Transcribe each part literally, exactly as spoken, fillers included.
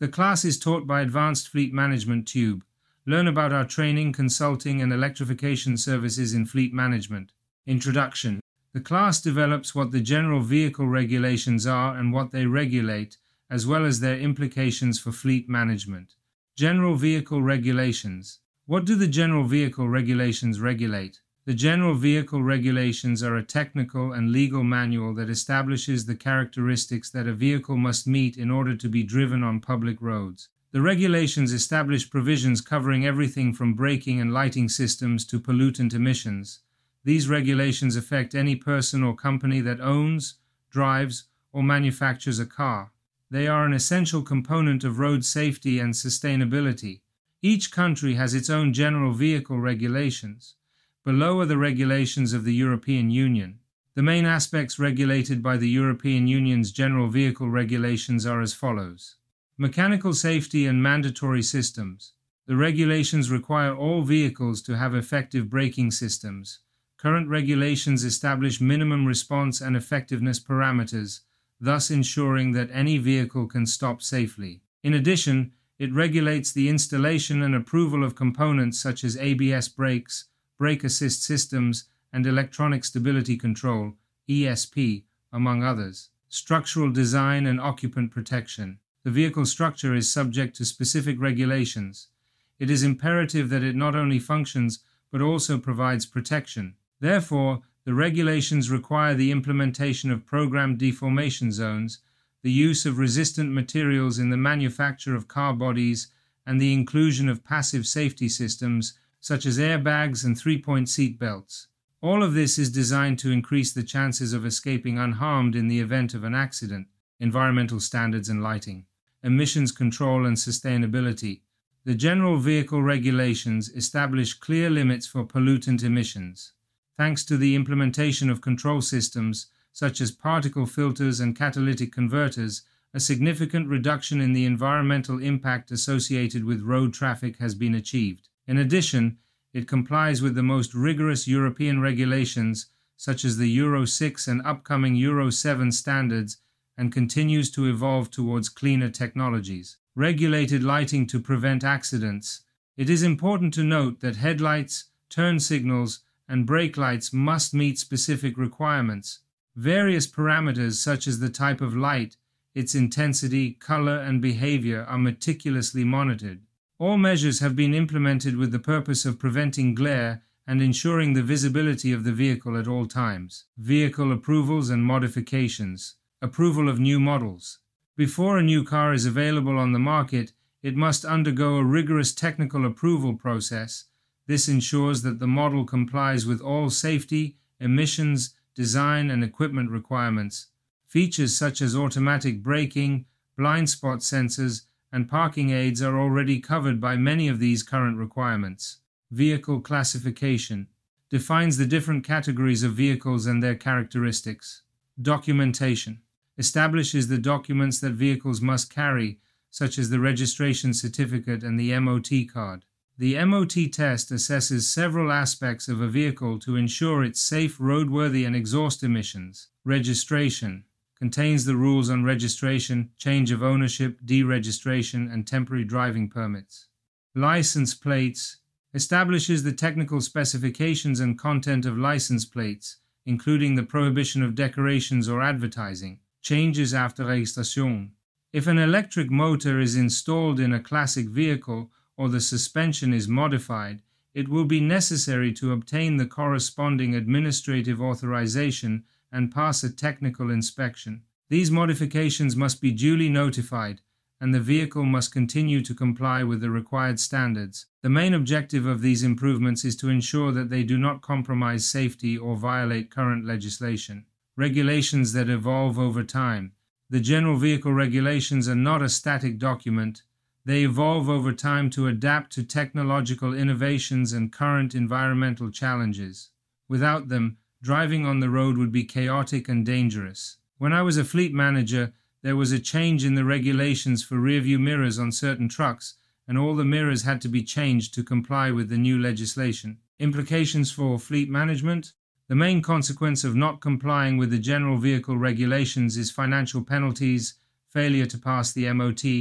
The class is taught by Advanced Fleet Management Tube. Learn about our training, consulting, and electrification services in fleet management. Introduction. The class develops what the general vehicle regulations are and what they regulate, as well as their implications for fleet management. General Vehicle Regulations. What do the General Vehicle Regulations regulate? The General Vehicle Regulations are a technical and legal manual that establishes the characteristics that a vehicle must meet in order to be driven on public roads. The regulations establish provisions covering everything from braking and lighting systems to pollutant emissions. These regulations affect any person or company that owns, drives, or manufactures a car. They are an essential component of road safety and sustainability. Each country has its own general vehicle regulations. Below are the regulations of the European Union. The main aspects regulated by the European Union's general vehicle regulations are as follows. Mechanical safety and mandatory systems. The regulations require all vehicles to have effective braking systems. Current regulations establish minimum response and effectiveness parameters, thus ensuring that any vehicle can stop safely. In addition, it regulates the installation and approval of components such as A B S brakes, brake assist systems, and electronic stability control, E S P, among others. Structural design and occupant protection. The vehicle structure is subject to specific regulations. It is imperative that it not only functions, but also provides protection. Therefore, the regulations require the implementation of programmed deformation zones, the use of resistant materials in the manufacture of car bodies, and the inclusion of passive safety systems, such as airbags and three-point seat belts. All of this is designed to increase the chances of escaping unharmed in the event of an accident. Environmental standards and lighting. Emissions control and sustainability. The General Vehicle Regulations establish clear limits for pollutant emissions. Thanks to the implementation of control systems, such as particle filters and catalytic converters, a significant reduction in the environmental impact associated with road traffic has been achieved. In addition, it complies with the most rigorous European regulations, such as the Euro six and upcoming Euro seven standards, and continues to evolve towards cleaner technologies. Regulated lighting to prevent accidents. It is important to note that headlights, turn signals, and brake lights must meet specific requirements. Various parameters such as the type of light, its intensity, color, and behavior are meticulously monitored. All measures have been implemented with the purpose of preventing glare and ensuring the visibility of the vehicle at all times. Vehicle approvals and modifications. Approval of new models. Before a new car is available on the market, it must undergo a rigorous technical approval process. This ensures that the model complies with all safety, emissions, design, and equipment requirements. Features such as automatic braking, blind spot sensors, and parking aids are already covered by many of these current requirements. Vehicle classification defines the different categories of vehicles and their characteristics. Documentation establishes the documents that vehicles must carry, such as the registration certificate and the M O T card. The M O T test assesses several aspects of a vehicle to ensure its safe, roadworthy, and exhaust emissions. Registration contains the rules on registration, change of ownership, deregistration, and temporary driving permits. License plates establishes the technical specifications and content of license plates, including the prohibition of decorations or advertising. Changes after registration. If an electric motor is installed in a classic vehicle or the suspension is modified, it will be necessary to obtain the corresponding administrative authorization and pass a technical inspection. These modifications must be duly notified, and the vehicle must continue to comply with the required standards. The main objective of these improvements is to ensure that they do not compromise safety or violate current legislation. Regulations that evolve over time. The General Vehicle Regulations are not a static document. They evolve over time to adapt to technological innovations and current environmental challenges. Without them, driving on the road would be chaotic and dangerous. When I was a fleet manager, there was a change in the regulations for rearview mirrors on certain trucks, and all the mirrors had to be changed to comply with the new legislation. Implications for fleet management. The main consequence of not complying with the General Vehicle Regulations is financial penalties, failure to pass the M O T,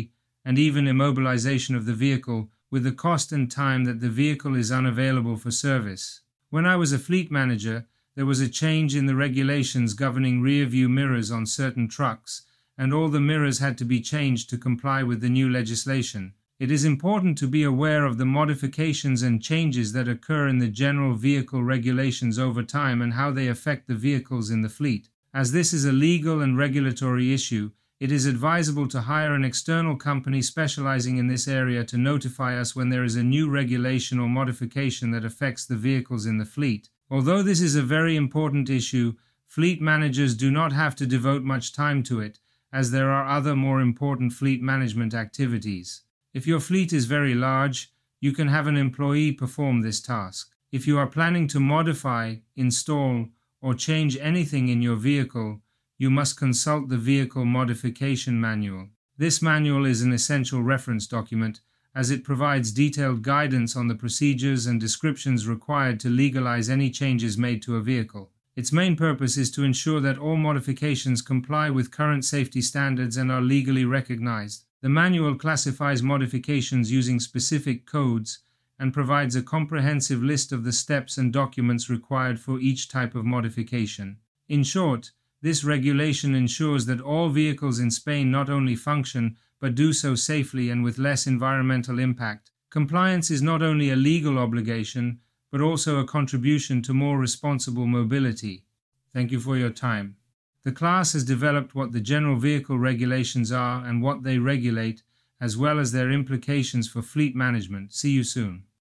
and even immobilization of the vehicle, with the cost and time that the vehicle is unavailable for service. When I was a fleet manager, there was a change in the regulations governing rear-view mirrors on certain trucks, and all the mirrors had to be changed to comply with the new legislation. It is important to be aware of the modifications and changes that occur in the general vehicle regulations over time and how they affect the vehicles in the fleet. As this is a legal and regulatory issue, it is advisable to hire an external company specializing in this area to notify us when there is a new regulation or modification that affects the vehicles in the fleet. Although this is a very important issue, fleet managers do not have to devote much time to it, as there are other more important fleet management activities. If your fleet is very large, you can have an employee perform this task. If you are planning to modify, install, or change anything in your vehicle, you must consult the Vehicle Modification Manual. This manual is an essential reference document, as it provides detailed guidance on the procedures and descriptions required to legalize any changes made to a vehicle. Its main purpose is to ensure that all modifications comply with current safety standards and are legally recognized. The manual classifies modifications using specific codes and provides a comprehensive list of the steps and documents required for each type of modification. In short, this regulation ensures that all vehicles in Spain not only function, but do so safely and with less environmental impact. Compliance is not only a legal obligation, but also a contribution to more responsible mobility. Thank you for your time. The class has developed what the general vehicle regulations are and what they regulate, as well as their implications for fleet management. See you soon.